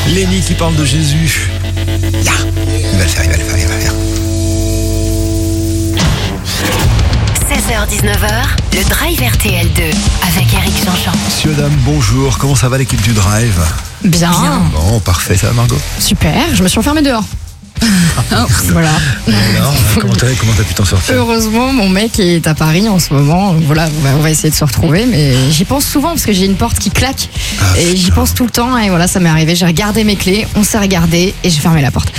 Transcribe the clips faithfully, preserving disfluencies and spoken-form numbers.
Lenny qui parle de Jésus. Là, il va le faire, il va le faire, il va le faire. seize heures dix-neuf heures, le Drive R T L deux avec Eric Jean-Jean. Monsieur, dame, bonjour. Comment ça va l'équipe du Drive? Bien. Bien. Bon, parfait. Ça va, Margot? Super. Je me suis enfermée dehors. Oh, voilà. Alors, comment t'as, comment t'as pu t'en sortir? Heureusement, mon mec est à Paris en ce moment. Voilà, on va, on va essayer de se retrouver, mais j'y pense souvent parce que j'ai une porte qui claque ah, et j'y pense tout le temps. Et voilà, ça m'est arrivé. J'ai regardé mes clés, on s'est regardé et j'ai fermé la porte.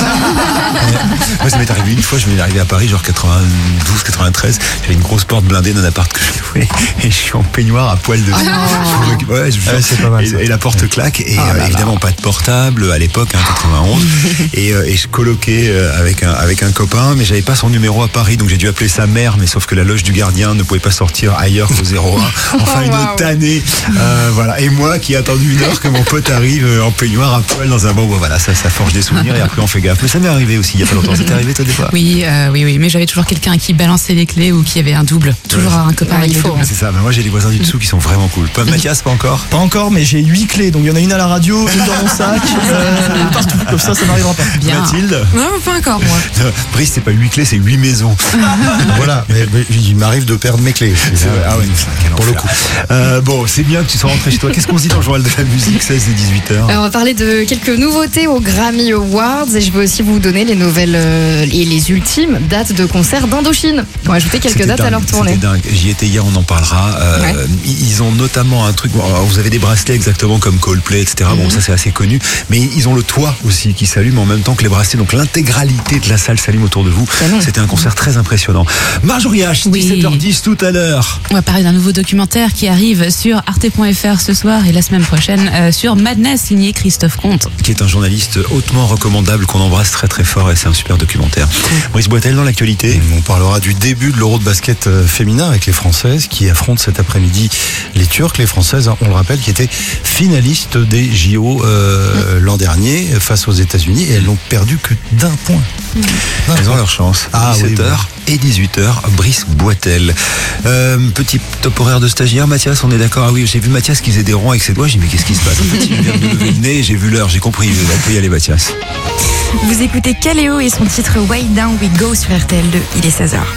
Moi, ça m'est arrivé une fois. Je m'est arrivé à Paris, genre quatre-vingt-douze, quatre-vingt-treize. J'avais une grosse porte blindée d'un appart que je louais et je suis en peignoir à poil de. Oh. Ouais, je ah, c'est pas mal, et, et la porte claque et ah, euh, évidemment pas de portable à l'époque, hein, quatre-vingt-onze. et, euh, et je coloquais avec un, avec un copain, mais j'avais pas son numéro à Paris, donc j'ai dû appeler sa mère, mais sauf que la loge du gardien ne pouvait pas sortir ailleurs qu'au zéro un. Enfin, oh, une wow. tannée. Euh, voilà. Et moi qui ai attendu une heure que mon pote arrive en peignoir à poil dans un bon, bon voilà, ça, ça forge des souvenirs et après on fait gaffe. Mais ça m'est arrivé aussi il y a pas longtemps. C'était arrivé toi des fois? Oui, euh, oui, oui, mais j'avais toujours quelqu'un qui balançait les clés ou qui avait un double. Toujours ouais. un copain avec il faut. double. C'est ça. Mais moi j'ai les voisins du dessous qui sont vraiment cool. Pas Mathias, pas encore? Pas encore, mais j'ai huit clés, donc il y en a une à la radio, une dans mon sac, euh, partout. Comme ça, ça n'arrivera pas. Bien. Mathilde? Non, pas encore, moi. Brice, c'est pas huit clés, c'est huit maisons. Voilà, mais, mais il m'arrive de perdre mes clés. C'est vrai. Ah ouais, pour le coup. Euh, bon, c'est bien que tu sois rentré chez toi. Qu'est-ce qu'on se dit dans le journal de la musique, seize et dix-huit heures? Alors, on va parler de quelques nouveautés aux Grammy Awards et je vais aussi vous donner les nouvelles euh, et les ultimes dates de concerts d'Indochine. On va ajouter quelques c'était dates dingue, à leur tournée. C'était dingue. J'y étais hier, on en parlera. Euh, ouais. Ils ont notamment un truc. Bon, vous avez des bracelets exactement comme Coldplay, et cetera. Mm-hmm. Bon, ça c'est assez connu. Mais ils ont le toit aussi qui s'allume en même temps que les bracelets. Donc l'intégralité de la salle s'allume autour de vous. C'était un concert très impressionnant. Marjorie H, oui. dix-sept heures dix tout à l'heure. On va parler d'un nouveau documentaire qui arrive sur arte point f r ce soir et la semaine prochaine euh, sur Madness, signé Christophe Comte. Qui est un journaliste hautement recommandable qu'on embrasse très très fort et c'est un super documentaire. Brice Boitel dans l'actualité. On parlera du début de l'Euro de basket féminin avec les Françaises qui affrontent cet après-midi les Turcs. Les Françaises, on le rappelle, qui étaient finalistes des J O euh, mmh. l'an dernier face aux États-Unis et elles n'ont perdu que d'un point. Mmh. Elles ont leur chance. Ah, dix-sept heures oui, oui. Et dix-huit heures, Brice Boitel. Euh, petit top horaire de stagiaire, Mathias, on est d'accord? Ah oui, j'ai vu Mathias qui faisait des ronds avec ses doigts. J'ai dit mais qu'est-ce qui se passe? En fait, il vient de lever le nez, j'ai vu l'heure, j'ai compris. On peut y aller, Mathias. Vous écoutez Kaleo et son titre Way Down We Go sur R T L deux. Il est seize heures.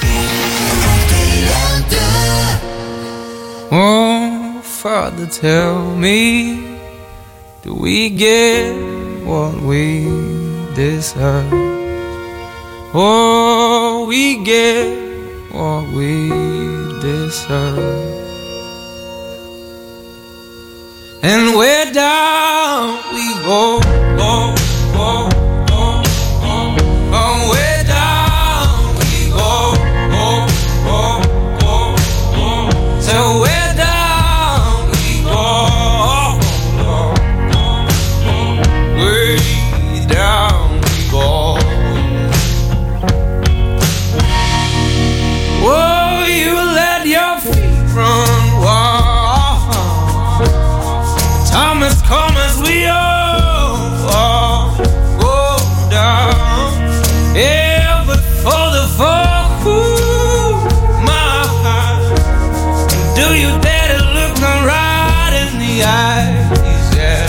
Oh, Father, tell me, do we get what we deserve? Oh, we get what we deserve. And where down we go, go, go, go, go. Oh, where down we go, go, go, go, go. So where down we go, go, go, go. Way down we go. Oh, you let your feet run wild. Time has come as we all, all go down. Yeah, but for the folk who my heart, do you dare to look them right in the eyes? Yeah.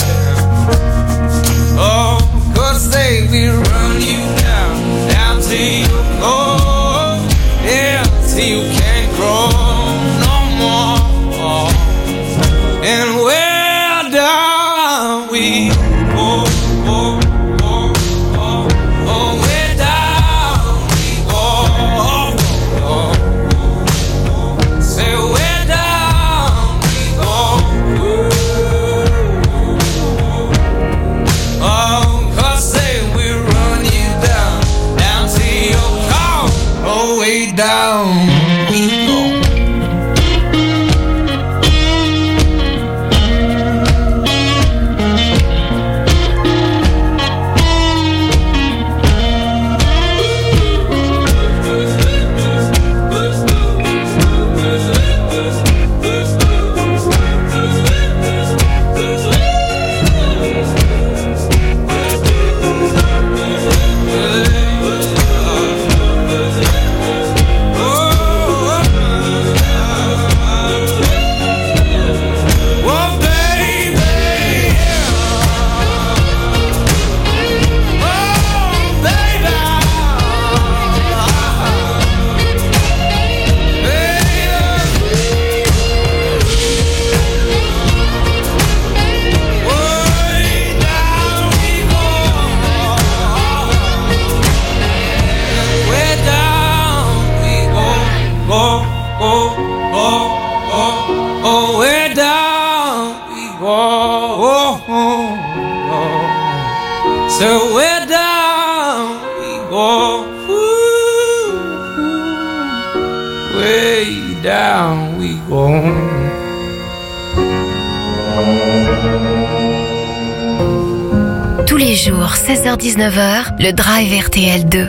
Oh, 'cause they will run you down, down till you go. Yeah, till you can't grow no more. And where down we go, go, go, go. Oh, where down we go, go, go. Say where down we go. Oh, 'cause they will run you down, down till you come. Oh, way down we go. So we're down we go, ooh, way down we go. Tous les jours, seize heures dix-neuf heures, le Drive R T L deux.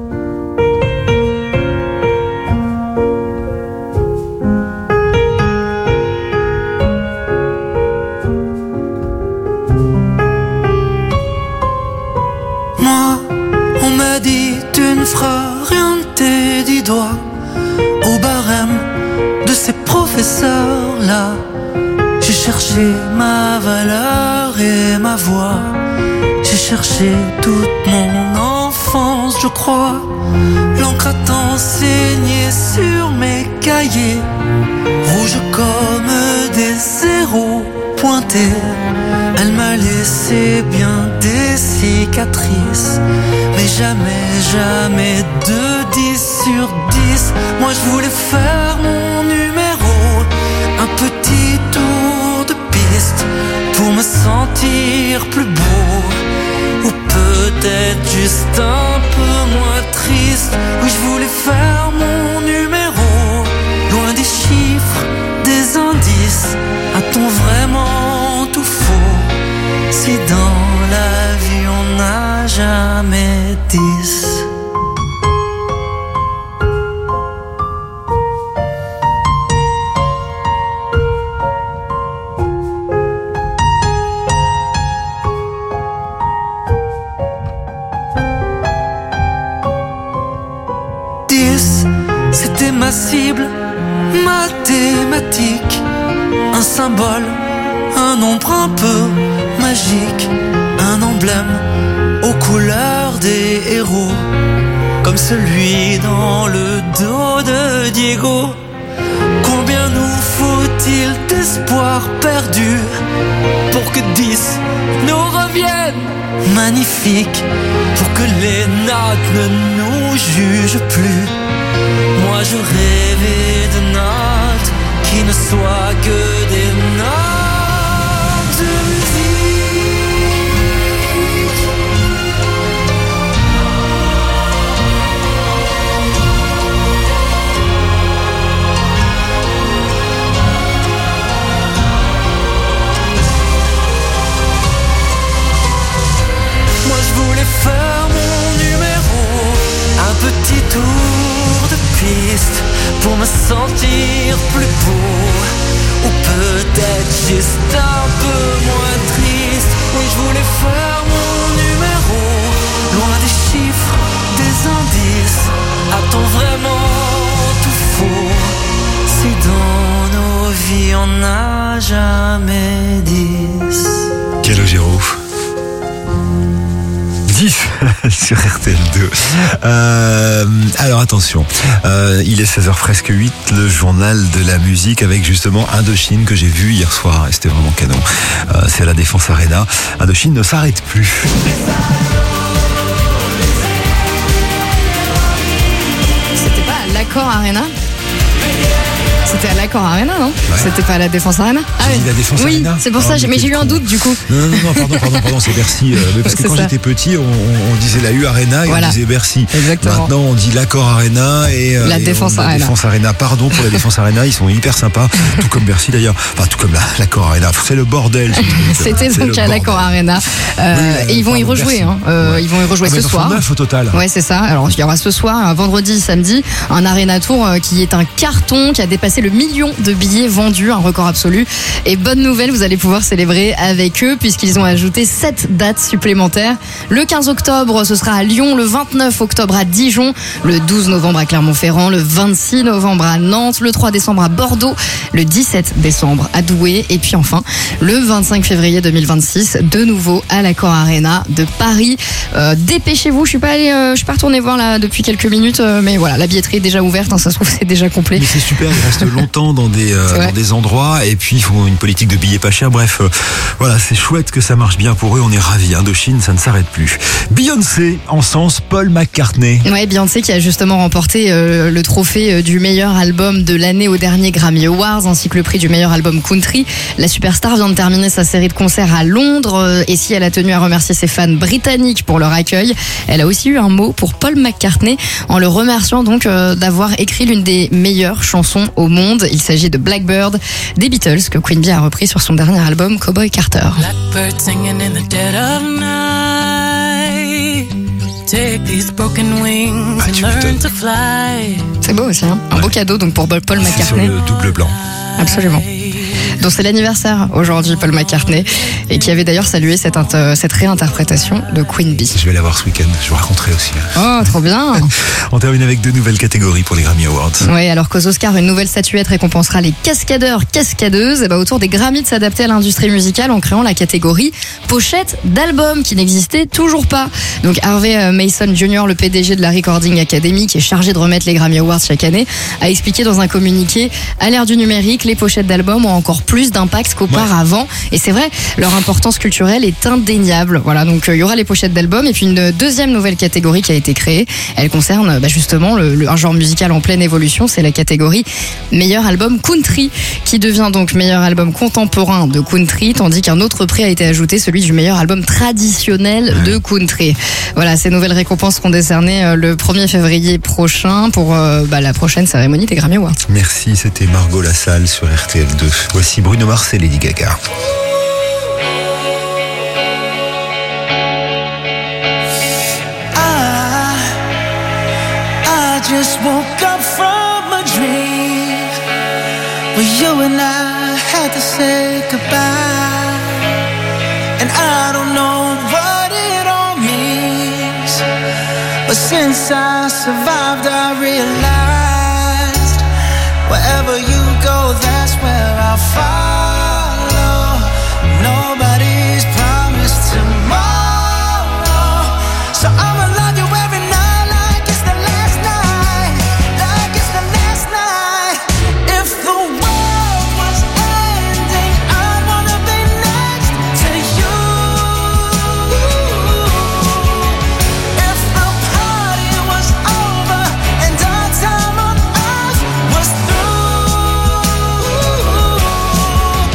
Moi, on m'a dit tu ne feras rien de tes dix doigts au barème de ces professeurs-là. J'ai cherché ma valeur et ma voix. J'ai cherché toute mon enfance, je crois. L'encre a enseigné sur mes cahiers, rouge comme des zéros pointés. Elle m'a laissé bien des cicatrices, mais jamais, jamais de dix sur dix. Moi je voulais faire mon numéro, un petit tour de piste pour me sentir plus beau, ou peut-être juste un peu moins triste. Oui, je voulais faire mon numéro, loin des chiffres, des indices. A-t-on vraiment tout faux si dans la vie on n'a jamais dix? C'était ma cible mathématique, un symbole, un nombre un peu magique, un emblème aux couleurs des héros, comme celui dans le dos de Diego. Combien nous faut-il d'espoir perdu pour que dix nous reviennent magnifiques, pour que les notes ne nous jugent plus? Moi je rêvais de notes qui ne soient que des notes de musique. Moi je voulais faire mon numéro, un petit tour de piste pour me sentir plus beau, ou peut-être juste un peu moins triste. Oui, je voulais faire mon numéro, loin des chiffres, des indices. A-t-on vraiment tout faux si dans nos vies on n'a jamais dix? Calogero. dix sur R T L deux. Euh, alors attention, euh, il est seize heures presque huit, le journal de la musique avec justement Indochine que j'ai vu hier soir et c'était vraiment canon. Euh, c'est à la Défense Arena. Indochine ne s'arrête plus. C'était pas à l'Accor Arena? C'était à l'Accor Arena, non? Ouais. C'était pas à la Défense Arena? Ah oui, la Défense oui, Arena. C'est pour oh, ça, mais, mais j'ai eu un doute du coup. Non, non, non, pardon, pardon, pardon, c'est Bercy. Euh, mais parce que quand ça. J'étais petit, on, on disait la U Arena et voilà. On disait Bercy. Exactement. Maintenant, on dit l'Accor Arena et euh, la et Défense on, Arena. La Défense Arena, pardon pour la Défense Arena, ils sont hyper sympas, tout comme Bercy d'ailleurs. Enfin, tout comme la, l'Accor Arena. C'est le bordel. C'était donc à l'Accor Arena. Euh, oui, et ils vont y rejouer. Hein. Euh, ouais. Ils vont y rejouer ah, ce soir. neuf au total. Ouais, c'est ça. Alors, il y aura ce soir, un vendredi, samedi, un Arena Tour qui est un carton qui a dépassé le million de billets vendus, un record absolu. Et bonne nouvelle, vous allez pouvoir célébrer avec eux puisqu'ils ont ajouté sept dates supplémentaires. Le quinze octobre, ce sera à Lyon, le vingt-neuf octobre à Dijon, le douze novembre à Clermont-Ferrand, le vingt-six novembre à Nantes, le trois décembre à Bordeaux, le dix-sept décembre à Douai et puis enfin le vingt-cinq février deux mille vingt-six, de nouveau à l'Accor Arena de Paris. Euh, dépêchez-vous, je suis pas allée, euh, je suis pas retournée voir là depuis quelques minutes, euh, mais voilà, la billetterie est déjà ouverte, hein, ça se trouve c'est déjà complet. Mais c'est super, il reste longtemps dans des, euh, dans des endroits et puis ils font une politique de billets pas chers. Bref, euh, voilà, c'est chouette que ça marche bien pour eux. On est ravis. Indochine, ça ne s'arrête plus. Beyoncé en sens Paul McCartney. Ouais, Beyoncé qui a justement remporté euh, le trophée du meilleur album de l'année au dernier Grammy Awards ainsi que le prix du meilleur album country. La superstar vient de terminer sa série de concerts à Londres euh, et si elle a tenu à remercier ses fans britanniques pour leur accueil, elle a aussi eu un mot pour Paul McCartney en le remerciant donc euh, d'avoir écrit l'une des meilleures chansons au monde. Il s'agit de Blackbird des Beatles que Queen Bee a repris sur son dernier album Cowboy Carter. Blackbird singing in the dead of night. Take these broken wings and learn to fly. C'est beau aussi, hein, un ouais. beau cadeau donc pour Paul McCartney. C'est sur le double blanc. Absolument. Donc c'est l'anniversaire aujourd'hui, Paul McCartney, et qui avait d'ailleurs salué cette, inter- cette réinterprétation de Queen Bee. Je vais la voir ce week-end, je vous raconterai aussi. Oh, trop bien. On termine avec deux nouvelles catégories pour les Grammy Awards. Oui, alors qu'aux Oscars, une nouvelle statuette récompensera les cascadeurs, cascadeuses. Et bah, autour des Grammys de s'adapter à l'industrie musicale en créant la catégorie pochette d'album qui n'existait toujours pas. Donc Harvey Mason junior, le P D G de la Recording Academy, qui est chargé de remettre les Grammy Awards chaque année, a expliqué dans un communiqué: à l'ère du numérique, les pochettes d'albums ont encore plus d'impact qu'auparavant. Ouais. Et c'est vrai, leur importance culturelle est indéniable. Voilà, donc il euh, y aura les pochettes d'albums et puis une deuxième nouvelle catégorie qui a été créée. Elle concerne bah, justement le, le, un genre musical en pleine évolution. C'est la catégorie meilleur album country qui devient donc meilleur album contemporain de country, tandis qu'un autre prix a été ajouté, celui du meilleur album traditionnel ouais. de country. Voilà, ces nouvelles récompenses seront décernées euh, le premier février prochain pour euh, bah, la prochaine cérémonie des Grammy Awards. Merci, c'était Margot Lassalle sur R T L deux. Voici Bruno Mars et Lady Gaga. I, I just woke up from a dream where you and I had to say goodbye, and I don't know what it all means, but since I survived I realized wherever you go, that's where I'll follow. Nobody's promised tomorrow, so I'ma love you every night like it's the last night, like it's the last night. If the world was ending, I'd wanna be next to you. If the party was over and our time on earth was through,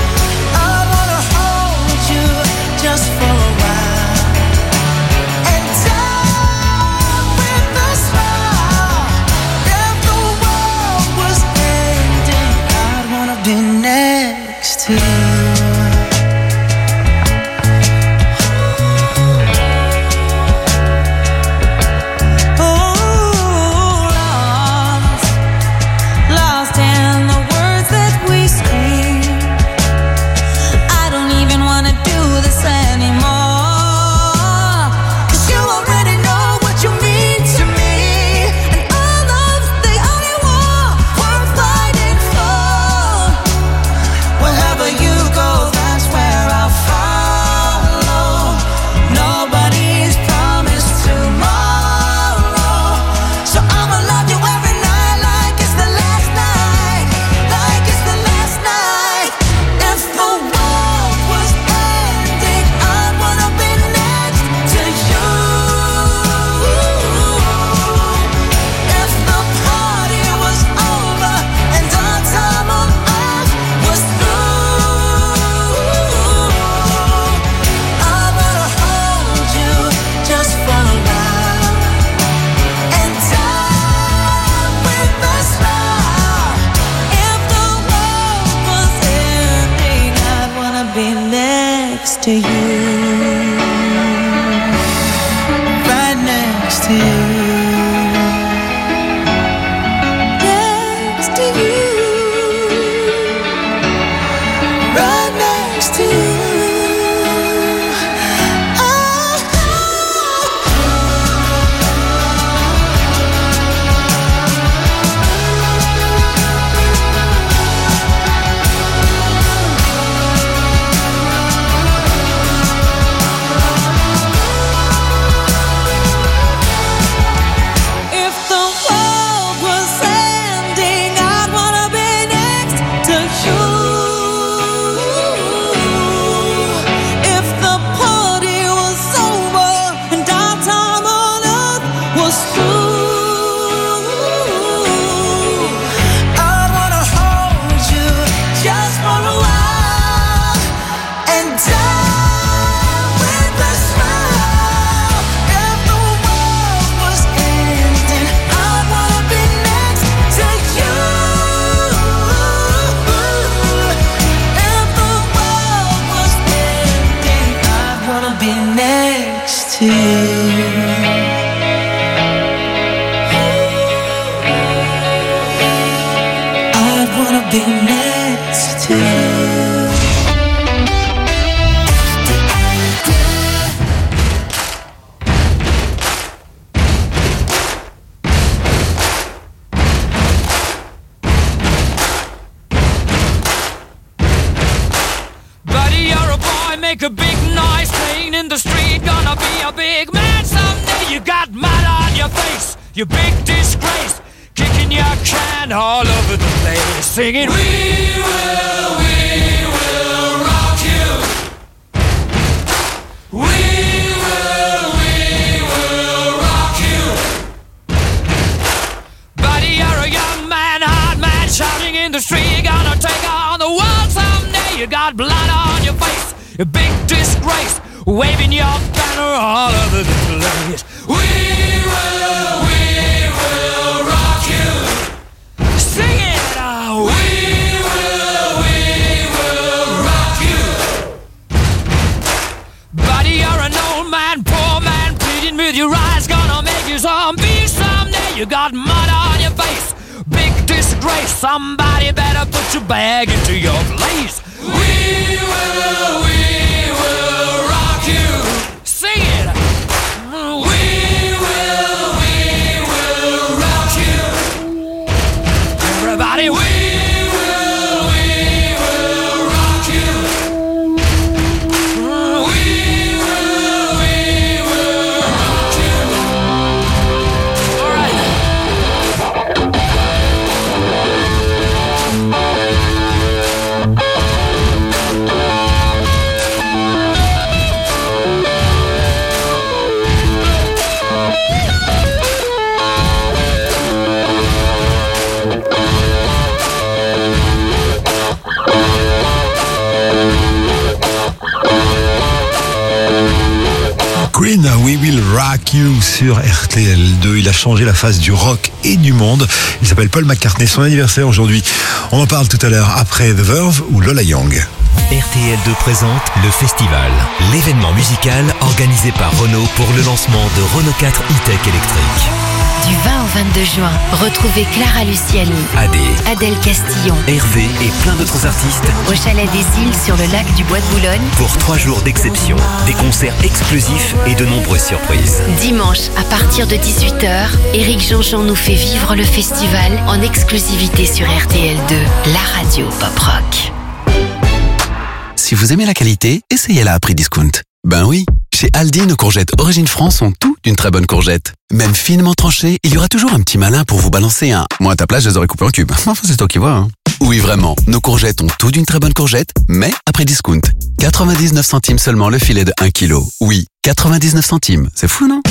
be next to you. I'd wanna be next to you. Make a big noise playing in the street. Gonna be a big man someday. You got mud on your face, you big disgrace. Kicking your can all over the place, singing we will, we will rock you. We will, we will rock you. Buddy, you're a young man, hard man, shouting in the street. Gonna take on the world someday. You got blood on your face, a big disgrace, waving your banner all over the place. We will, we will rock you. Sing it out. We will, we will rock you. Buddy, you're an old man, poor man, pleading with your eyes. Gonna make you zombie someday. You got mud on your face, big disgrace. Somebody better put your bag into your place. We will, we will rock you. Sing it. We will, we will rock you. Everybody, we will, we will rock you. We will, we will rock you. All right. Queen, We Will Rock You sur R T L deux. Il a changé la face du rock et du monde. Il s'appelle Paul McCartney. Son anniversaire aujourd'hui. On en parle tout à l'heure après The Verve ou Lola Young. R T L deux présente le festival, l'événement musical organisé par Renault pour le lancement de Renault quatre e-Tech électrique. Du vingt au vingt-deux juin, retrouvez Clara Luciani, Adé, Adèle Castillon, Hervé et plein d'autres artistes au Chalet des Îles sur le lac du Bois de Boulogne pour trois jours d'exception, des concerts exclusifs et de nombreuses surprises. Dimanche, à partir de dix-huit heures, Éric Jean-Jean nous fait vivre le festival en exclusivité sur R T L deux, la radio pop rock. Si vous aimez la qualité, essayez-la à prix discount. Ben oui, chez Aldi, nos courgettes Origine France sont tout d'une très bonne courgette. Même finement tranchées, il y aura toujours un petit malin pour vous balancer un « moi à ta place, je les aurais coupés en cubes ». Enfin, c'est toi qui vois, hein. Oui, vraiment, nos courgettes ont tout d'une très bonne courgette, mais à prix discount. quatre-vingt-dix-neuf centimes seulement le filet de un kilo. Oui, quatre-vingt-dix-neuf centimes, c'est fou, non?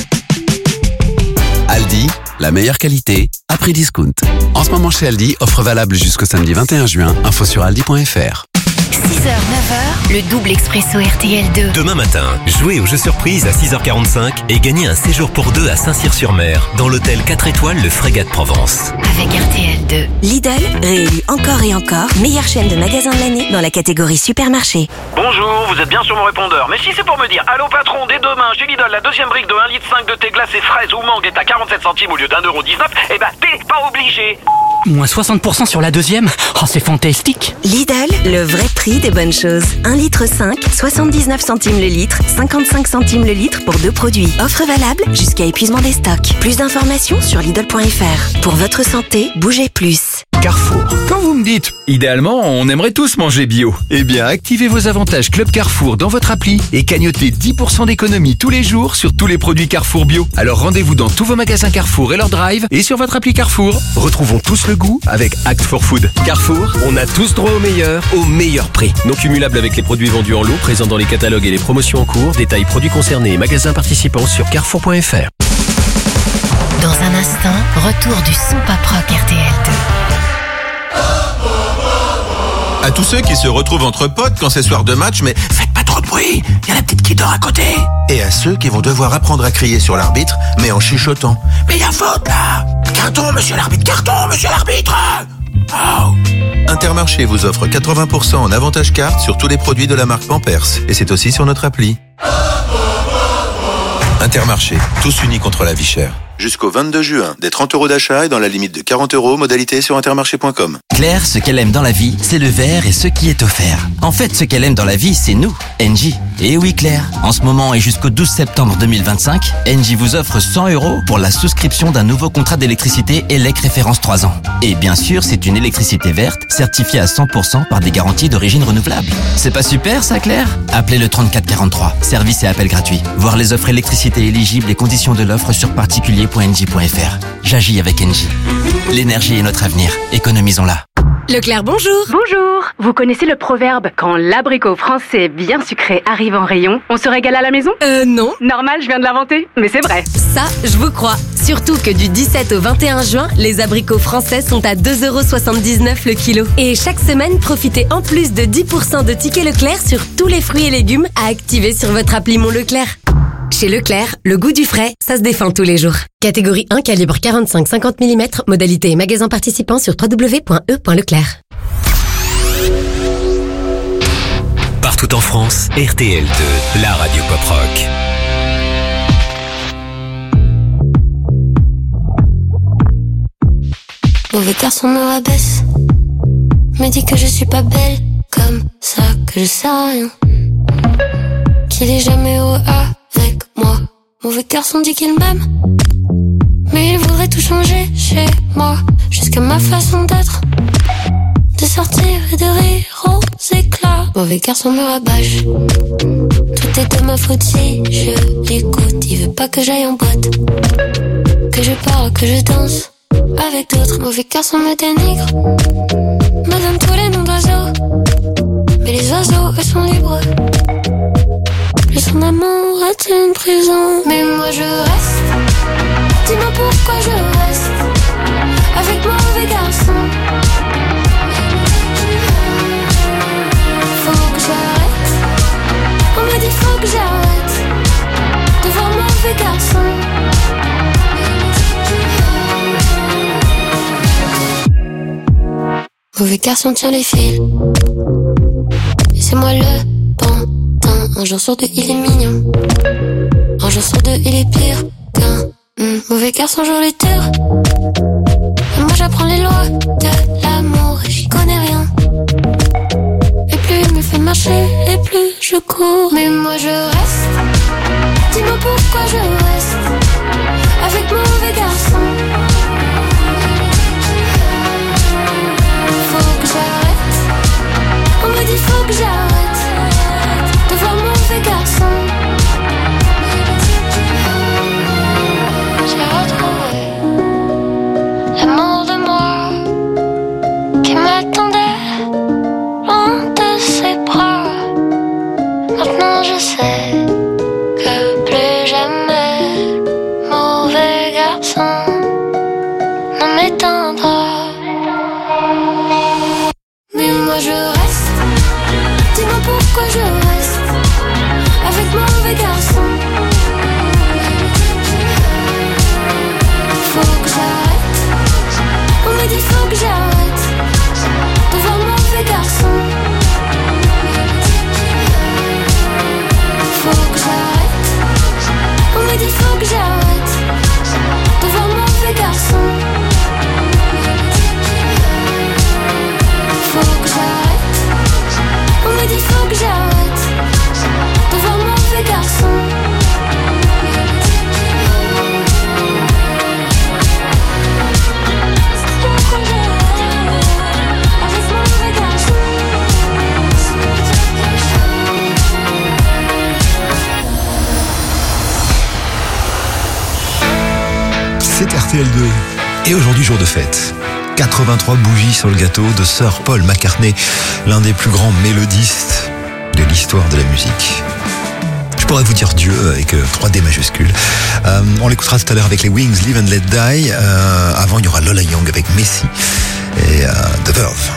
Aldi, la meilleure qualité, à prix discount. En ce moment chez Aldi, offre valable jusqu'au samedi vingt et un juin, info sur aldi point f r. six heures neuf heures, le double expresso R T L deux. Demain matin, jouez au jeu surprise à six heures quarante-cinq et gagnez un séjour pour deux à Saint-Cyr-sur-Mer dans l'hôtel quatre étoiles Le Frégate Provence. Avec R T L deux. Lidl, réélu encore et encore, meilleure chaîne de magasins de l'année dans la catégorie supermarché. Bonjour, vous êtes bien sur mon répondeur. Mais si c'est pour me dire, allô patron, dès demain, chez Lidl, la deuxième brique de un virgule cinq litre de thé glacé fraise ou mangue est à quarante-sept centimes au lieu d'un euro dix-neuf, eh ben t'es pas obligé. Moins soixante pour cent sur la deuxième. Oh, c'est fantastique. Lidl, le vrai prix des bonnes choses. un litre cinq, soixante-dix-neuf centimes le litre, cinquante-cinq centimes le litre pour deux produits. Offre valable jusqu'à épuisement des stocks. Plus d'informations sur Lidl point f r. Pour votre santé, bougez plus. Carrefour. Quand vous me dites, idéalement, on aimerait tous manger bio. Eh bien, activez vos avantages Club Carrefour dans votre appli et cagnotez dix pour cent d'économie tous les jours sur tous les produits Carrefour bio. Alors rendez-vous dans tous vos magasins Carrefour et leur drive et sur votre appli Carrefour. Retrouvons tous le goût avec Act for Food. Carrefour, on a tous droit au meilleur, au meilleur prix. Non cumulable avec les produits vendus en lot, présents dans les catalogues et les promotions en cours. Détails produits concernés et magasins participants sur carrefour point f r. Dans un instant, retour du son pop rock R T L deux. À tous ceux qui se retrouvent entre potes quand c'est soir de match, mais faites pas trop de bruit, il y a la petite qui dort à côté. Et à ceux qui vont devoir apprendre à crier sur l'arbitre, mais en chuchotant. Mais il y a faute là. Carton, monsieur l'arbitre, carton, monsieur l'arbitre. Oh. Intermarché vous offre quatre-vingts pour cent en avantage carte sur tous les produits de la marque Pampers. Et c'est aussi sur notre appli. Intermarché, tous unis contre la vie chère. Jusqu'au vingt-deux juin, des trente euros d'achat et dans la limite de quarante euros, modalité sur intermarché point com. Claire, ce qu'elle aime dans la vie, c'est le verre et ce qui est offert. En fait, ce qu'elle aime dans la vie, c'est nous, Engie. Et oui Claire, en ce moment et jusqu'au douze septembre deux mille vingt-cinq, Engie vous offre cent euros pour la souscription d'un nouveau contrat d'électricité E L E C référence trois ans. Et bien sûr, c'est une électricité verte, certifiée à cent pour cent par des garanties d'origine renouvelable. C'est pas super ça Claire? Appelez le trente-quatre quarante-trois, service et appel gratuit. Voir les offres électricité éligibles et conditions de l'offre sur particulier point engie point f r. J'agis avec Engie. L'énergie est notre avenir, économisons-la. Leclerc, bonjour. Bonjour. Vous connaissez le proverbe « Quand l'abricot français bien sucré arrive en rayon, on se régale à la maison » Euh, non. Normal, je viens de l'inventer, mais c'est vrai. Ça, je vous crois. Surtout que du dix-sept au vingt et un juin, les abricots français sont à deux euros soixante-dix-neuf le kilo. Et chaque semaine, profitez en plus de dix pour cent de tickets Leclerc sur tous les fruits et légumes à activer sur votre appli Mon Leclerc. Chez Leclerc, le goût du frais, ça se défend tous les jours. Catégorie un, calibre quarante-cinq à cinquante millimètres, modalité et magasin participant sur w w w point e point leclerc. Partout en France, R T L deux, la radio pop rock. Mauvais garçon me rabaisse, me dit que je suis pas belle, comme ça que je sais rien, qu'il est jamais au avec moi. Mauvais garçon dit qu'il m'aime, mais il voudrait tout changer chez moi, jusqu'à ma façon d'être, de sortir et de rire aux éclats. Mauvais garçon me rabâche, tout est de ma faute si je l'écoute. Il veut pas que j'aille en boîte, que je parle, que je danse avec d'autres. Mauvais garçon me dénigre, me donne tous les noms d'oiseaux, mais les oiseaux eux sont libres. Plus son amour est une prison, mais moi je reste. Dis-moi pourquoi je reste avec mon mauvais garçon. Faut que j'arrête, on m'a dit faut que j'arrête de voir mon mauvais garçon. Mauvais garçon tient les fils, et c'est moi le pantin. Un jour sur deux il est mignon, un jour sur deux il est pire qu'un mmh. Mauvais garçon joue les tours, et moi j'apprends les lois de l'amour et j'y connais rien. Et plus il me fait marcher, et plus je cours. Mais moi je reste, dis-moi pourquoi je reste avec mon mauvais garçon. Faut que j'arrête, on me dit faut que j'arrête de voir mon mauvais garçon. J'ai retrouvé l'amour de moi qui m'attendait loin de ses bras. Maintenant je sais que plus jamais mauvais garçon ne m'éteindra. Mais moi je reste, dis-moi pourquoi je reste avec mon mauvais garçon. Faut que j'arrête, on me dit faut que j'arrête de voir mon mauvais garçon. Faut que j'arrête, on me dit faut que j'arrête de voir mon mauvais garçon. Faut que j'arrête, on me dit faut que j'arrête de voir mon mauvais garçon. C'est R T L deux. Et aujourd'hui, jour de fête. quatre-vingt-trois bougies sur le gâteau de Sir Paul McCartney, l'un des plus grands mélodistes de l'histoire de la musique. Je pourrais vous dire Dieu avec trois D majuscules. Euh, on l'écoutera tout à l'heure avec les Wings, Live and Let Die. Euh, avant, il y aura Lola Young avec Messi et euh, The Verve.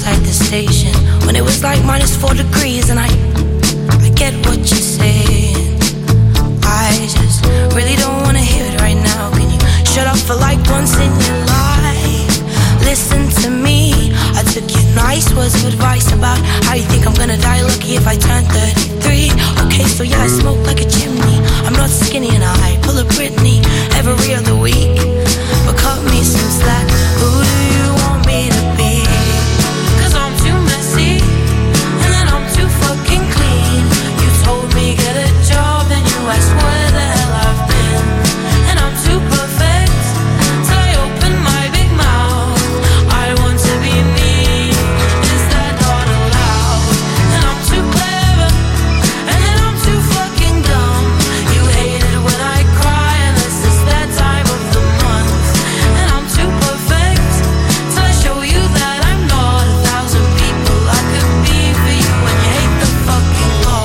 outside the station when it was like minus four degrees, and I, I get what you're saying. I just really don't wanna hear it right now. Can you shut up for like once in your life? Listen to me. I took your nice words of advice about how you think I'm gonna die lucky if I turn thirty-three. Okay, so yeah, I smoke like a chimney. I'm not skinny and I pull a Britney every other week. But cut me some slack. Who do you want me to be? Cause I'm too messy, and then I'm too fucking clean. You told me get a job, then you asked where the hell I've been. And I'm too perfect till I open my big mouth. I want to be me, is that not allowed? And I'm too clever, and then I'm too fucking dumb. You hate it when I cry, unless it's that time of the month. And I'm too perfect till I show you that I'm not a thousand people I could be for you. And you hate the fucking law.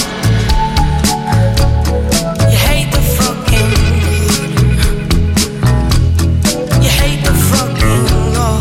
You hate the fucking. You hate the fucking law.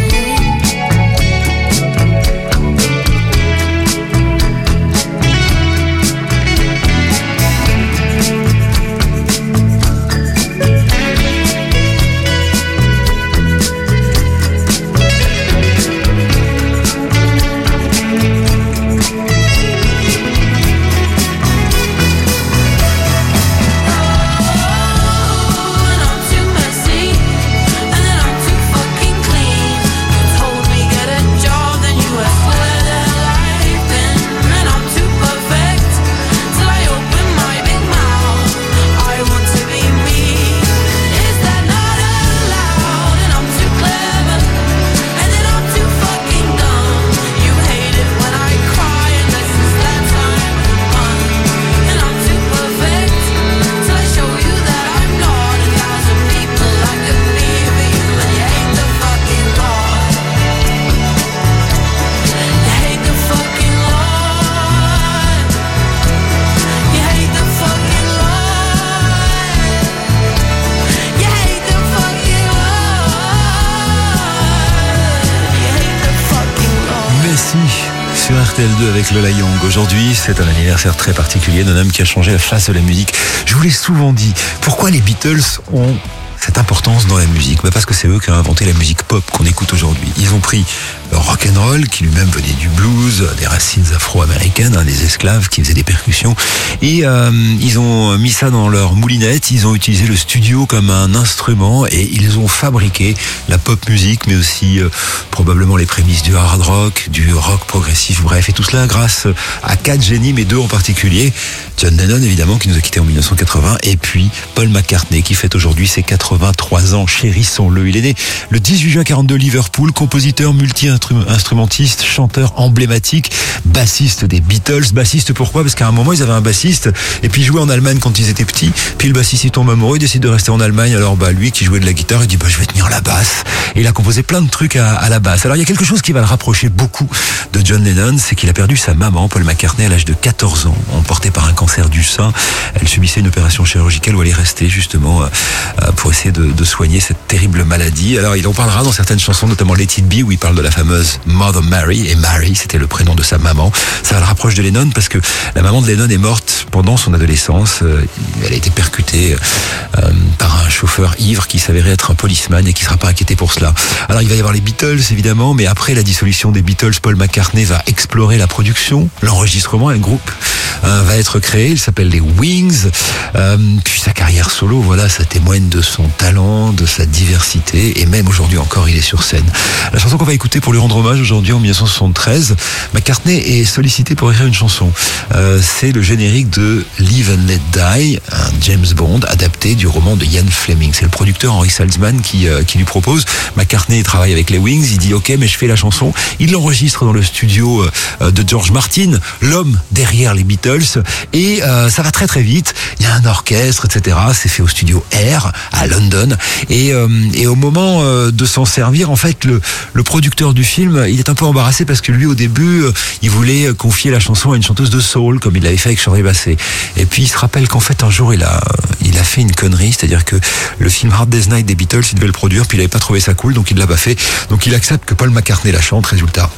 Sur R T L deux avec Lola Young. Aujourd'hui, c'est un anniversaire très particulier d'un homme qui a changé la face de la musique. Je vous l'ai souvent dit, pourquoi les Beatles ont cette importance dans la musique? Bah parce que c'est eux qui ont inventé la musique pop qu'on écoute aujourd'hui. Ils ont pris le rock'n'roll, qui lui-même venait du blues, des racines afro-américaines, hein, des esclaves qui faisaient des percussions, et euh, ils ont mis ça dans leur moulinette. Ils ont utilisé le studio comme un instrument et ils ont fabriqué la pop musique, mais aussi euh, probablement les prémices du hard rock, du rock progressif, bref, et tout cela grâce à quatre génies, mais deux en particulier. John Lennon, évidemment, qui nous a quittés en dix-neuf cent quatre-vingts, et puis Paul McCartney, qui fête aujourd'hui ses quatre-vingt-trois ans. Chérissons-le. Il est né le dix-huit juin quarante-deux, Liverpool, compositeur, multi-instrumentiste, chanteur emblématique, bassiste des Beatles. Bassiste pourquoi? Parce qu'à un moment, ils avaient un bassiste, et puis ils jouaient en Allemagne quand ils étaient petits, puis le bassiste, il tombe amoureux, il décide de rester en Allemagne. Alors, bah, lui, qui jouait de la guitare, il dit, bah, je vais tenir la basse. Et il a composé plein de trucs à, à la basse. Alors, il y a quelque chose qui va le rapprocher beaucoup de John Lennon, c'est qu'il a perdu sa maman, Paul McCartney, à l'âge de quatorze ans, emporté par un cancer du sein. Elle subissait une opération chirurgicale où elle est restée justement euh, pour essayer de, de soigner cette terrible maladie. Alors il en parlera dans certaines chansons, notamment Let It Be, où il parle de la fameuse Mother Mary, et Mary c'était le prénom de sa maman. Ça le rapproche de Lennon parce que la maman de Lennon est morte pendant son adolescence. Euh, elle a été percutée euh, par un chauffeur ivre qui s'avérait être un policeman et qui ne sera pas inquiété pour cela. Alors il va y avoir les Beatles évidemment, mais après la dissolution des Beatles, Paul McCartney va explorer la production, l'enregistrement. Un groupe euh, va être créé, il s'appelle les Wings. Euh, puis sa carrière solo, voilà, ça témoigne de son talent, de sa diversité, et même aujourd'hui encore, il est sur scène. La chanson qu'on va écouter pour lui rendre hommage aujourd'hui, en dix-neuf cent soixante-treize, McCartney est sollicité pour écrire une chanson. Euh, c'est le générique de Live and Let Die, un James Bond adapté du roman de Ian Fleming. C'est le producteur Henry Salzman qui, euh, qui lui propose. McCartney travaille avec les Wings, il dit ok, mais je fais la chanson. Il l'enregistre dans le studio euh, de George Martin, l'homme derrière les Beatles, et euh, ça va très très vite. Il y a un orchestre, et cetera. C'est fait au studio Air à London, et, euh, et au moment euh, de s'en servir, en fait, le, le producteur du film, il est un peu embarrassé parce que lui, au début, euh, il voulait confier la chanson à une chanteuse de soul, comme il l'avait fait avec Shirley Bassey. Et puis il se rappelle qu'en fait, un jour, il a, il a fait une connerie, c'est-à-dire que le film Hard Day's Night des Beatles, il devait le produire, puis il n'avait pas trouvé ça cool, donc il l'a pas fait. Donc il accepte que Paul McCartney la chante. Résultat,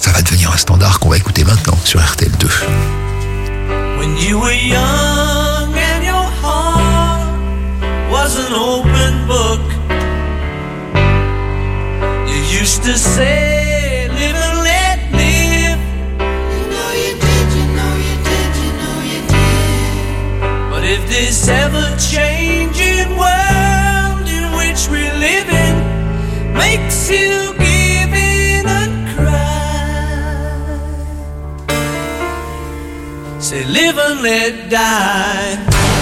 Ça va devenir un standard qu'on va écouter maintenant sur R T L deux. When you were young and your heart was an open book, you used to say, live and let live. You know you did, you know you did, you know you did. But if this ever-changing world in which we live in makes you give in and cry, say live and let die.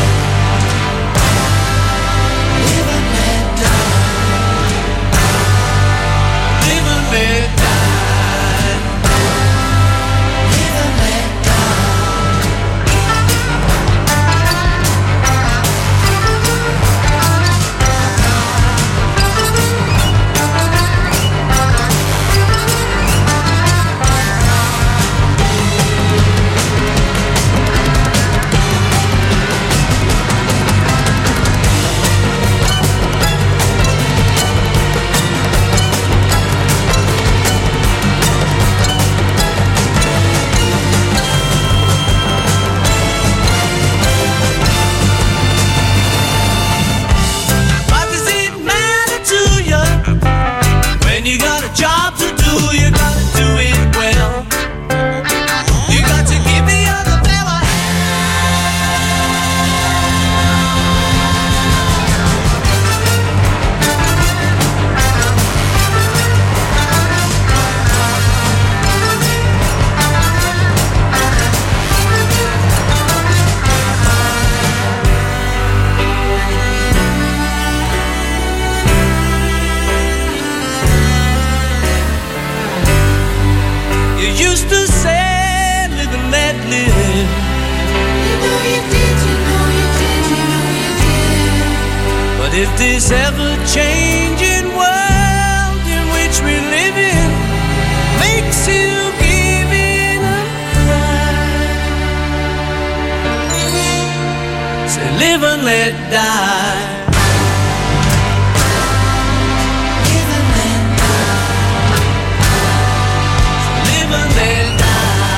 If this ever-changing world in which we live in makes you give in and cry, say live and let die. Live and let die. Say, live and let die.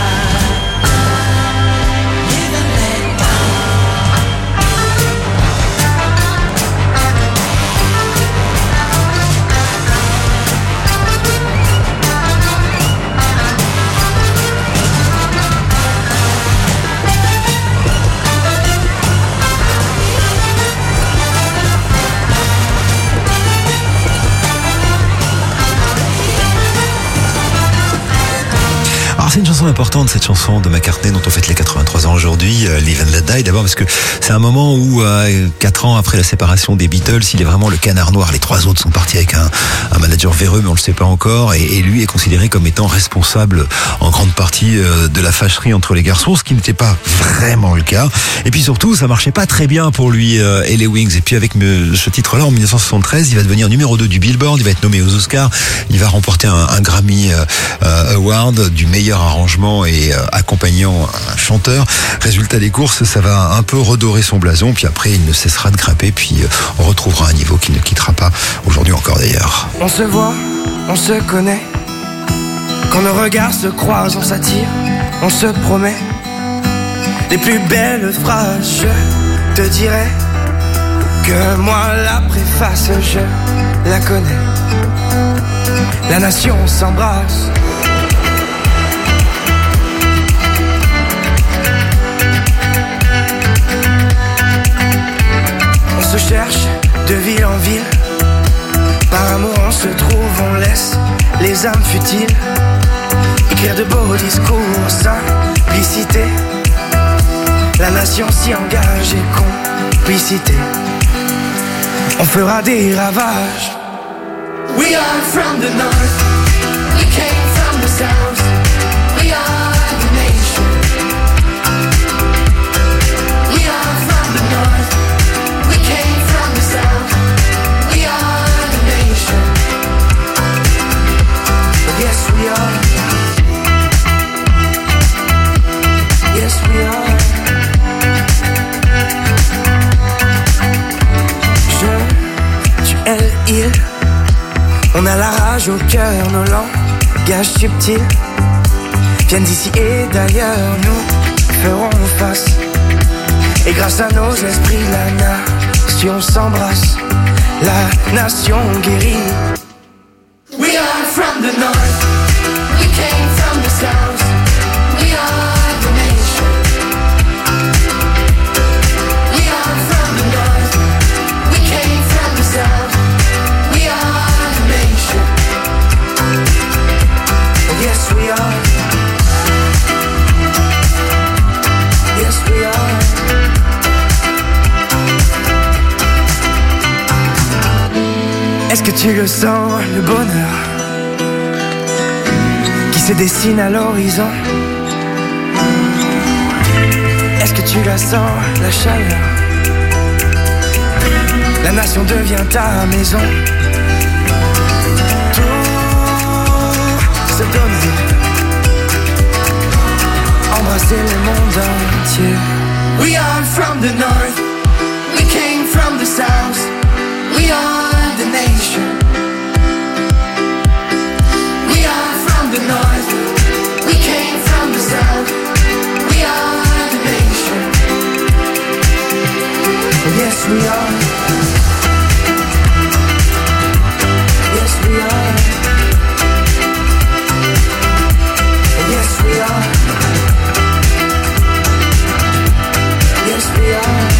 C'est une chanson importante, cette chanson de McCartney dont on fête les quatre-vingt-trois ans aujourd'hui, euh, Live and Let Die. D'abord parce que c'est un moment où, euh, quatre ans après la séparation des Beatles, il est vraiment le canard noir. Les trois autres sont partis avec un, un manager véreux, mais on le sait pas encore. Et, et lui est considéré comme étant responsable en grande partie euh, de la fâcherie entre les garçons, ce qui n'était pas vraiment le cas. Et puis surtout, ça marchait pas très bien pour lui euh, et les Wings. Et puis avec me, ce titre-là, en dix-neuf cent soixante-treize, il va devenir numéro deux du Billboard. Il va être nommé aux Oscars. Il va remporter un, un Grammy euh, Award du meilleur arrangement et euh, accompagnant un chanteur. Résultat des courses, ça va un peu redorer son blason, puis après il ne cessera de grimper, puis euh, on retrouvera un niveau qu'il ne quittera pas aujourd'hui encore d'ailleurs. On se voit, on se connaît, quand nos regards se croisent, on s'attire, on se promet les plus belles phrases. Je te dirai que moi la préface, je la connais. La nation s'embrasse. On se cherche de ville en ville. Par amour on se trouve, on laisse les âmes futiles écrire de beaux discours, simplicité. La nation s'y engage et complicité. On fera des ravages. We are from the north, we came from the south, we are the nation. We are from the north, we came from the south, we are the nation. Yes we are, yes we are. Je, tu, elle, il. On a la rage au cœur, nos langages subtils viennent d'ici et d'ailleurs, nous ferons face. Et grâce à nos esprits, la nation s'embrasse, la nation guérit. We are from the north, we came from the south, we are the nation. We are from the north, we came from the south, we are the nation. Yes we are, yes we are. Est-ce que tu le sens, le bonheur qui se dessine à l'horizon? Est-ce que tu la sens, la chaleur? La nation devient ta maison. Tout se donner, embrasser le monde entier. We are from the north, we came from the south, we are the nation. We are from the north, we came from the south, we are the nation. Yes we are, yes we are, yes we are, yes we are.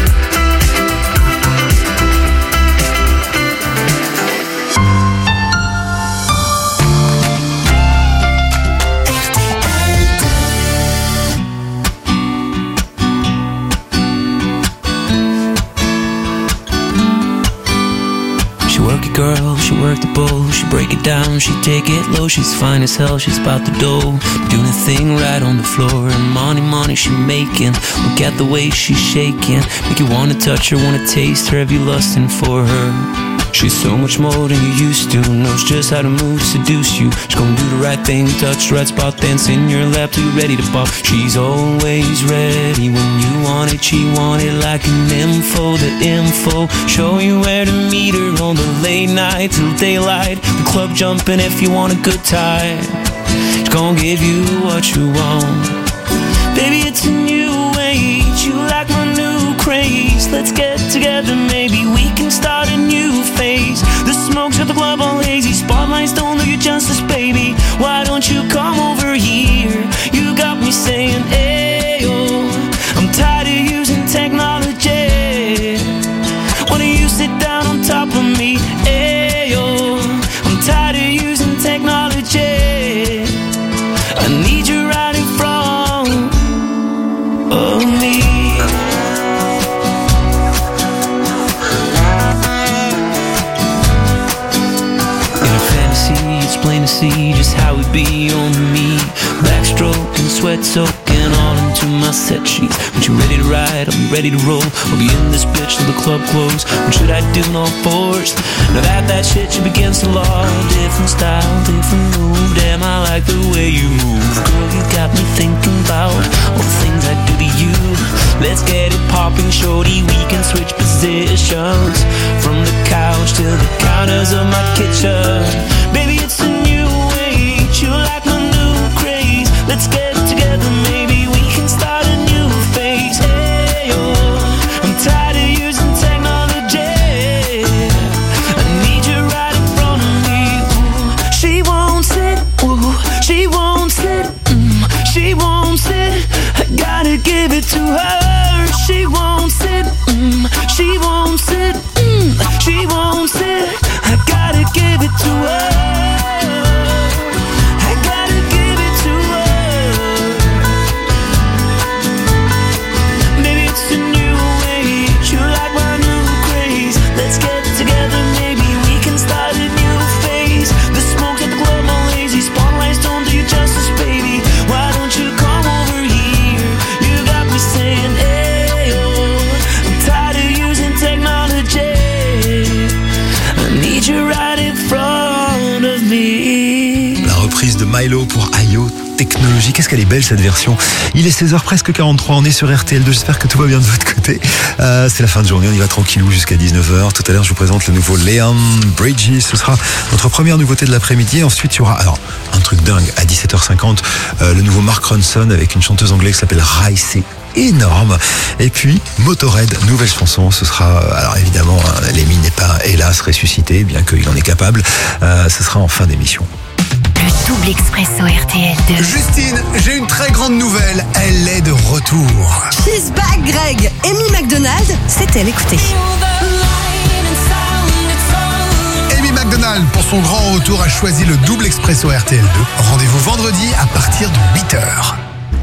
Girl, she work the bowl, she break it down, she take it low, she's fine as hell, she's about the dough, doing a thing right on the floor, and money, money she making, look at the way she's shaking, make you wanna touch her, wanna taste her, have you lusting for her? She's so much more than you used to, knows just how to move, seduce you, she's gonna do the right thing, touch the right spot, dance in your lap till you're ready to pop, she's always ready, when you want it, she want it like an info, the info, show you where to meet her on the late night till daylight, the club jumping if you want a good time, she's gonna give you what you want, baby it's a new age, you like my new craze, let's get together, maybe we can start a new phase, the smoke's got the club all hazy, spotlights don't do you justice, baby, why don't you come over here, you got me saying, ayo, I'm tired of using technology, why don't you sit down on top of me, ayo, I'm tired of using technology, I need you right in front of me. It's plain to see just how it be on me. Backstroke and sweat soaking all into my set sheets. When you're ready to ride, I'll be ready to roll. I'll be in this bitch till the club close. What should I do on all fours? Now that that shit should be against the law. Different style, different move. Damn, I like the way you move. Girl, you got me thinking about all the things I do to you. Let's get it popping, shorty. We can switch positions from the couch to the counters of my kitchen. Baby, it's a new age, you like my new craze. Let's get together, maybe we can start a new phase. Hey, oh, I'm tired of using technology, I need you right in front of me. Ooh, she won't sit, ooh, she won't sit, mm, she won't sit, I gotta give it to her. She won't sit, mm, she won't sit, mm, she won't sit, I gotta give it to her. De Milo pour Ayo, technologie. Qu'est-ce qu'elle est belle cette version. Il est seize heures presque quarante-trois, on est sur R T L deux, j'espère que tout va bien de votre côté. Euh, c'est la fin de journée, on y va tranquillou jusqu'à dix-neuf heures. Tout à l'heure je vous présente le nouveau Leon Bridges, ce sera notre première nouveauté de l'après-midi. Ensuite il y aura alors un truc dingue à dix-sept heures cinquante, euh, le nouveau Mark Ronson avec une chanteuse anglaise qui s'appelle Rai, c'est énorme. Et puis Motorhead, nouvelle chanson, ce sera, alors évidemment hein, Lemmy n'est pas hélas ressuscité, bien qu'il en est capable, euh, ce sera en fin d'émission. Le double expresso R T L deux. Justine, j'ai une très grande nouvelle, elle est de retour. She's back, Greg. Amy McDonald, c'est elle, écoutez. Amy McDonald, pour son grand retour, a choisi le double expresso R T L deux. Rendez-vous vendredi à partir de huit heures.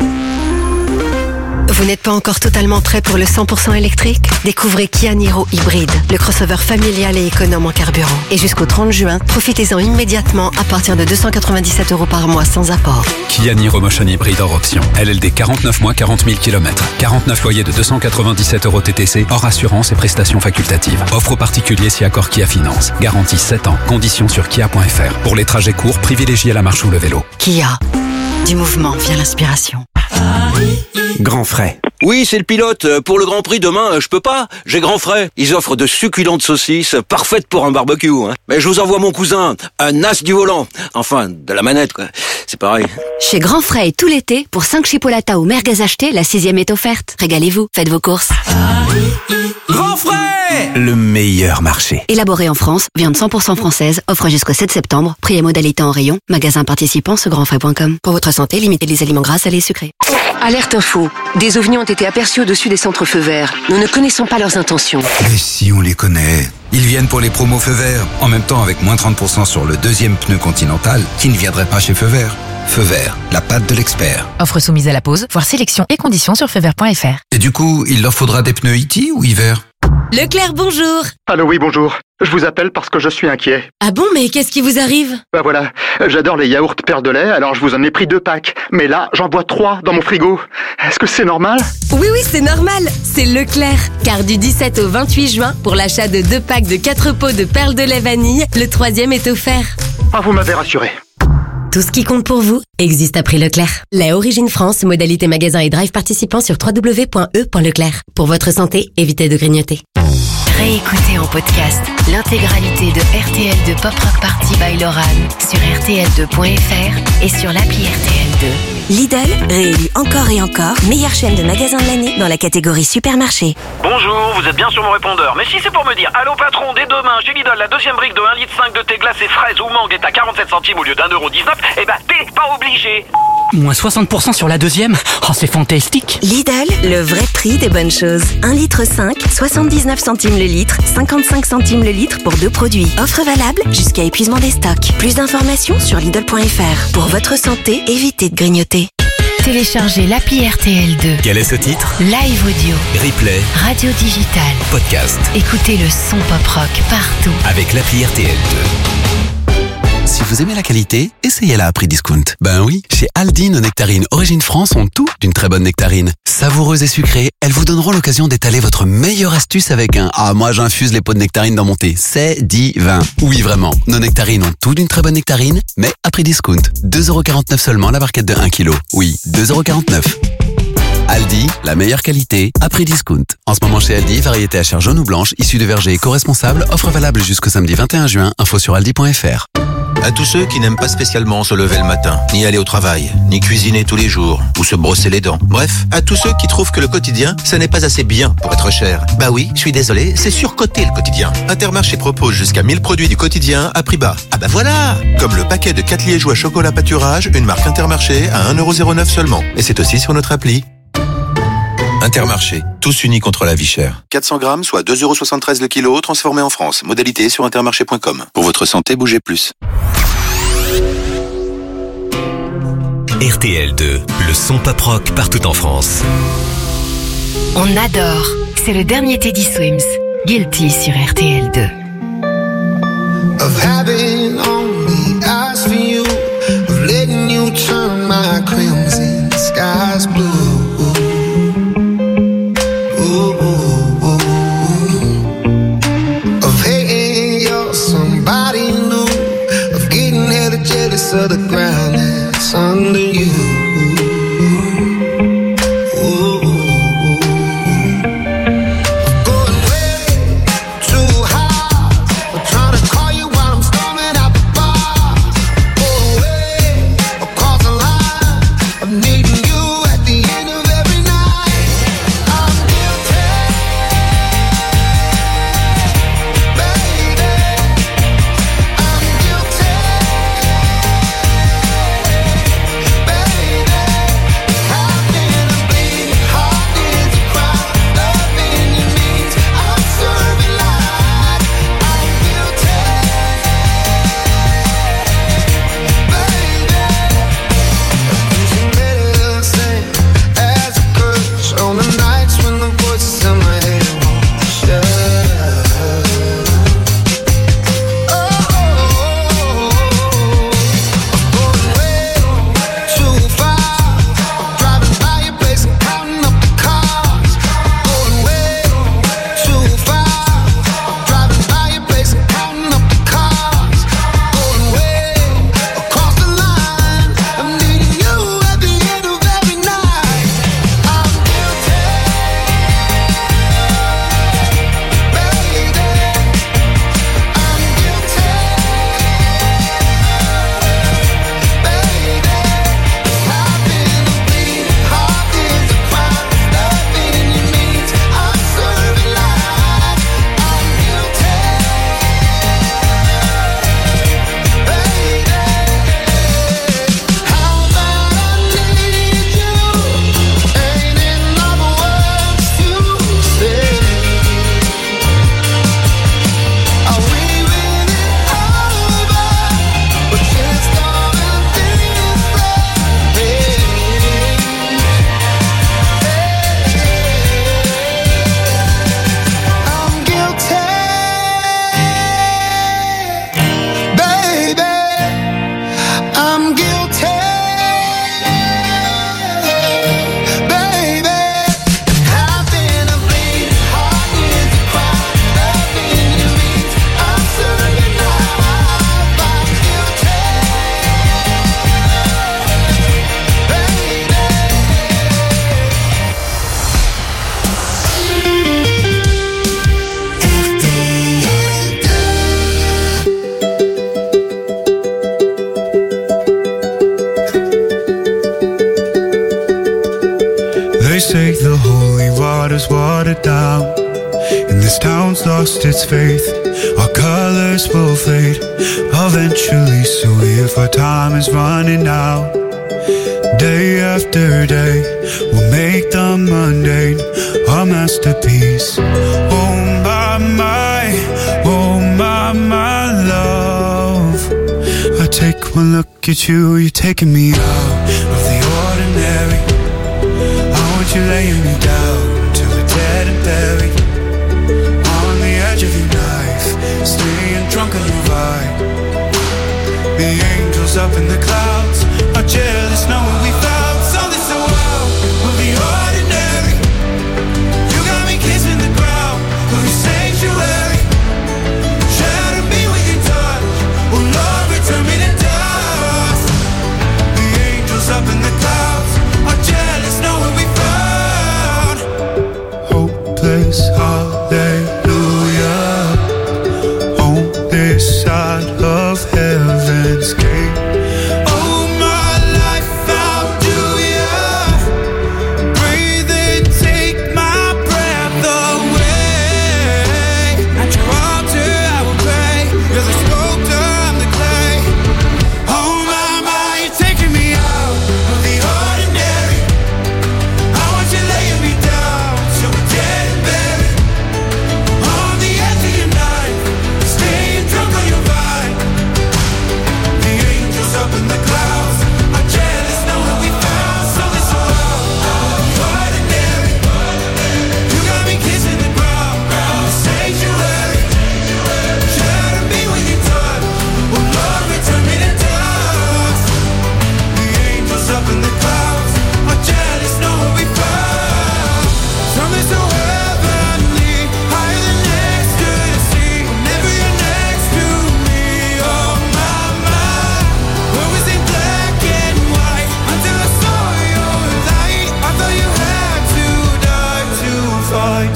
Vous n'êtes pas encore totalement prêt pour le cent pour cent électrique? Découvrez Kia Niro Hybride, le crossover familial et économe en carburant. Et jusqu'au trente juin, profitez-en immédiatement à partir de deux cent quatre-vingt-dix-sept euros par mois sans apport. Kia Niro Motion Hybride hors option. L L D quarante-neuf mois, quarante mille kilomètres. quarante-neuf loyers de deux cent quatre-vingt-dix-sept euros T T C, hors assurance et prestations facultatives. Offre aux particuliers si accord Kia Finance. Garantie sept ans. Conditions sur kia point f r. Pour les trajets courts, privilégiez la marche ou le vélo. Kia. Du mouvement vient l'inspiration. Grand Frais. Oui, c'est le pilote. Pour le Grand Prix demain, je peux pas. J'ai Grand Frais. Ils offrent de succulentes saucisses, parfaites pour un barbecue. Hein. Mais je vous envoie mon cousin, un as du volant. Enfin, de la manette, quoi. C'est pareil. Chez Grand Frais et tout l'été, pour cinq chipolatas ou merguez achetés, la sixième est offerte. Régalez-vous, faites vos courses. Grand Frais, le meilleur marché. Élaboré en France, viande cent pour cent française, offre jusqu'au sept septembre, prix et modalités en rayon, magasin participant sur grand frais point com. Pour votre santé, limitez les aliments gras, salés et sucrés. Alerte info. Des ovnis ont été aperçus au-dessus des centres feux verts. Nous ne connaissons pas leurs intentions. Mais si, on les connaît. Ils viennent pour les promos Feu Vert. En même temps, avec moins trente pour cent sur le deuxième pneu Continental, qui ne viendrait pas chez Feu Vert. Feu Vert, la patte de l'expert. Offre soumise à la pause, voir sélection et conditions sur feu vert point f r. Et du coup, il leur faudra des pneus I T ou hiver? Leclerc, bonjour. Allô, oui, bonjour. Je vous appelle parce que je suis inquiet. Ah bon, mais qu'est-ce qui vous arrive? Bah voilà, j'adore les yaourts perles de lait, alors je vous en ai pris deux packs. Mais là, j'en bois trois dans mon frigo. Est-ce que c'est normal? Oui, oui, c'est normal. C'est Leclerc. Car du dix-sept au vingt-huit juin, pour l'achat de deux packs de quatre pots de perles de lait vanille, le troisième est offert. Ah, vous m'avez rassuré. Tout ce qui compte pour vous existe à prix Leclerc. Lait Origine France, modalité magasin et drive participant sur w w w point e point leclerc. Pour votre santé, évitez de grignoter. Réécoutez en podcast l'intégralité de R T L deux Pop Rock Party by Loran sur r t l deux point f r et sur l'appli R T L deux. Lidl, réélu encore et encore, meilleure chaîne de magasins de l'année dans la catégorie supermarché. Bonjour, vous êtes bien sur mon répondeur. Mais si c'est pour me dire allô patron, dès demain, chez Lidl, la deuxième brique de un litre cinq de thé glacé fraise ou mangue est à quarante-sept centimes au lieu d'un euro dix-neuf, eh ben t'es pas obligé. Moins soixante pour cent sur la deuxième. Oh, c'est fantastique. Lidl, le vrai prix des bonnes choses. un litre cinq, soixante-dix-neuf centimes le litre, cinquante-cinq centimes le litre pour deux produits. Offre valable jusqu'à épuisement des stocks. Plus d'informations sur Lidl point f r. Pour votre santé, évitez de grignoter. Téléchargez l'appli R T L deux. Quel est ce titre? Live audio, Replay, radio digitale, podcast. Écoutez le son pop rock partout. Avec l'appli R T L deux. Si vous aimez la qualité, essayez-la à prix discount. Ben oui, chez Aldi, nos nectarines Origine France ont tout d'une très bonne nectarine. Savoureuses et sucrées, elles vous donneront l'occasion d'étaler votre meilleure astuce avec un « Ah, moi j'infuse les pots de nectarines dans mon thé, c'est divin ». Oui, vraiment, nos nectarines ont tout d'une très bonne nectarine, mais à prix discount. deux euros quarante-neuf seulement la barquette de un kilo. Oui, deux euros quarante-neuf. Aldi, la meilleure qualité, à prix discount. En ce moment chez Aldi, variété à chair jaune ou blanche, issue de verger éco-responsable, offre valable jusqu'au samedi vingt et un juin, info sur aldi point f r. À tous ceux qui n'aiment pas spécialement se lever le matin, ni aller au travail, ni cuisiner tous les jours, ou se brosser les dents. Bref, à tous ceux qui trouvent que le quotidien, ça n'est pas assez bien pour être cher. Bah oui, je suis désolé, c'est surcoté le quotidien. Intermarché propose jusqu'à mille produits du quotidien à prix bas. Ah bah voilà! Comme le paquet de quatre liégeois chocolat pâturage, une marque Intermarché à un euro zéro neuf seulement. Et c'est aussi sur notre appli. Intermarché, tous unis contre la vie chère. quatre cents grammes, soit deux euros soixante-treize le kilo, transformé en France. Modalité sur intermarché point com. Pour votre santé, bougez plus. R T L deux, le son pop rock partout en France. On adore. C'est le dernier Teddy Swims. Guilty sur R T L deux. Of having only eyes for you, of letting you turn my crimson skies blue. Of the ground that's that's under you. say the holy water's watered down, and this town's lost its faith. Our colors will fade eventually, so if our time is running out, day after day, we'll make the mundane our masterpiece. Oh my, my, oh my, my love, I take one look at you, you're taking me out of the ordinary. I want you laying me down till we're dead and buried, on the edge of your knife, staying drunk on your vibe. The angels up in the clouds are jealous knowing we found something so wild. We'll be ordinary. You got me kissing the ground, we'll be sanctuary. Shatter me with your touch, oh Lord, return me to dust. The angels up in the clouds are jealous knowing we found hopeless hallelujah on this side of heaven's gate. Oh my life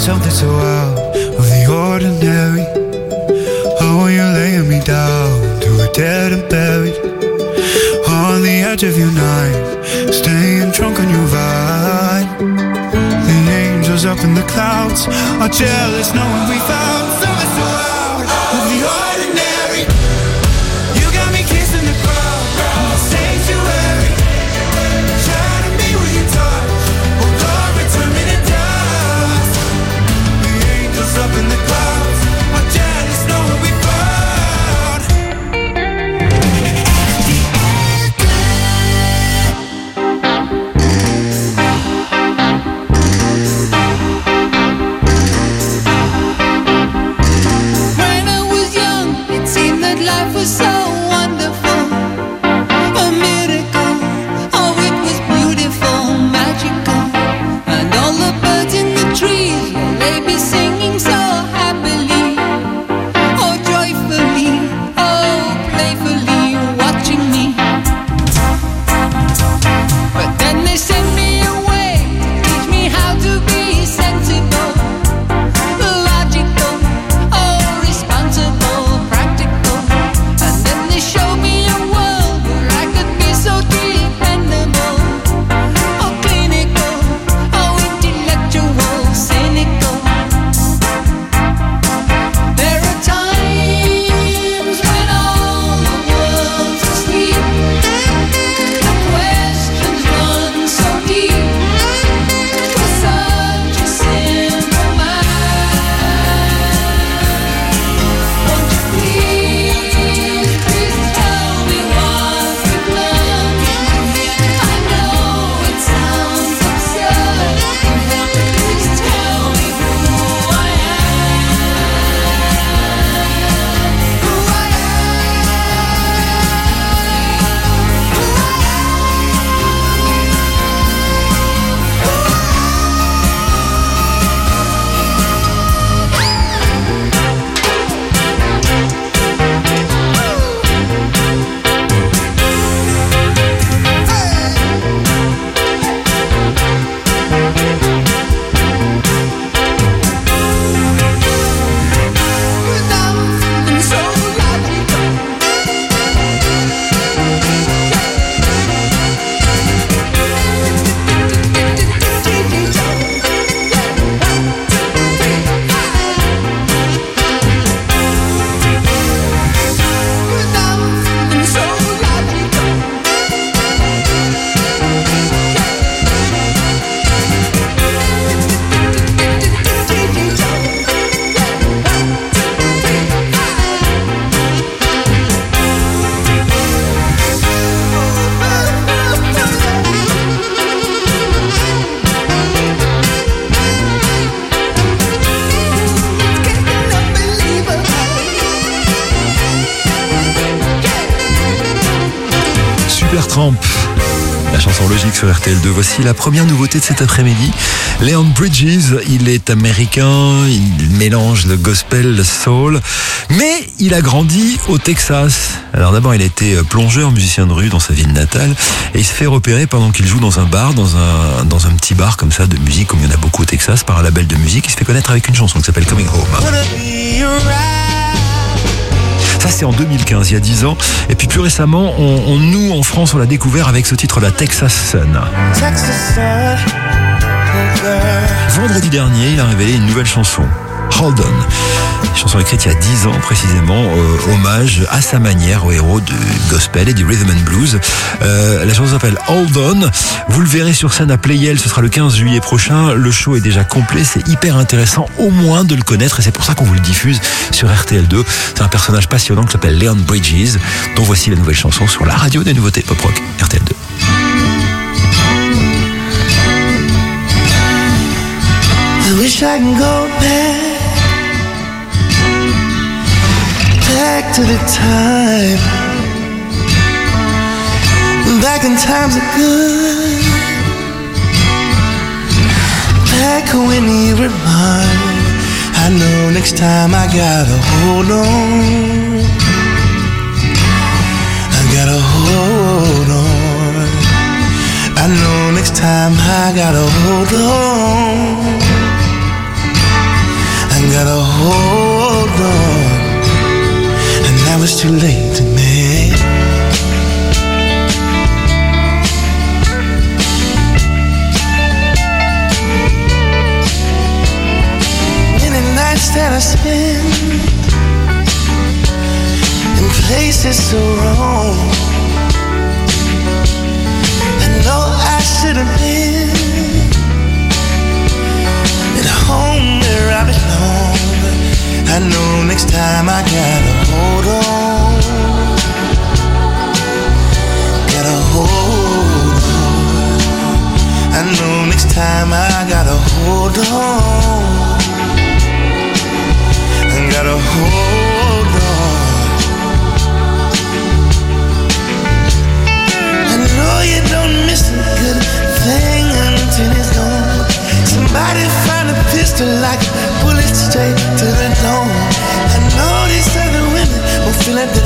something so out of the ordinary. Oh, you're laying me down to a dead and buried on the edge of your knife, staying drunk on your vine. The angels up in the clouds are jealous knowing we found something so out of the ordinary. You got me kissing the ground, the sanctuary, shining me with your touch. Oh Lord, return me to dust. The angels up in the clouds are jealous knowing we found. Life was so wonderful, a miracle. Oh, it was beautiful, magical. And all the birds in the trees, they be singing so happily, oh joyfully, oh playfully, watching me. But then they sent me away to teach me how to be sensible, logical, oh responsible, practical. They showed me a world where I could be so dependable, oh clinical, oh intellectual, cynical. There are times when all the world's asleep, the questions run so deep, for such a simple mind. Won't you please, please tell me what you've learned? I know it sounds absurd. Please tell me who I am. Who I and so logical. And so logical. Supertramp, la chanson logique sur R T L deux. Voici la première nouveauté de cet après-midi. Leon Bridges, il est américain, il mélange le gospel, le soul, mais il a grandi au Texas. Alors d'abord, il a été plongeur, musicien de rue dans sa ville natale, et il se fait repérer pendant qu'il joue dans un bar, dans un, dans un petit bar comme ça de musique, comme il y en a beaucoup au Texas, par un label de musique. Il se fait connaître avec une chanson qui s'appelle Coming Home. Ça, c'est en deux mille quinze, il y a dix ans. Et puis plus récemment, on, on, nous, en France, on l'a découvert avec ce titre-là, Texas Sun. Vendredi dernier, il a révélé une nouvelle chanson, Hold On. Une chanson écrite il y a dix ans précisément, euh, hommage à sa manière au héros du gospel et du rhythm and blues. Euh, la chanson s'appelle Hold On. Vous le verrez sur scène à Playel, ce sera le quinze juillet prochain. Le show est déjà complet, c'est hyper intéressant au moins de le connaître et c'est pour ça qu'on vous le diffuse sur R T L deux. C'est un personnage passionnant qui s'appelle Leon Bridges, dont voici la nouvelle chanson sur la radio des nouveautés pop rock R T L deux. I wish I can go back, back to the time, back in times are good, back when you were mine. I know next time I gotta hold on, I gotta hold on. I know next time I gotta hold on. gotta hold on, and now it's too late to me. Many nights that I spend in places so wrong, I know I should have been at home where I belong. I know next time I gotta hold on, gotta hold on. I know next time I gotta hold on, I gotta hold on. I know you don't miss a good thing until it's gone. Somebody find a pistol like a bullet straight to the dome. I know these other women will feel like the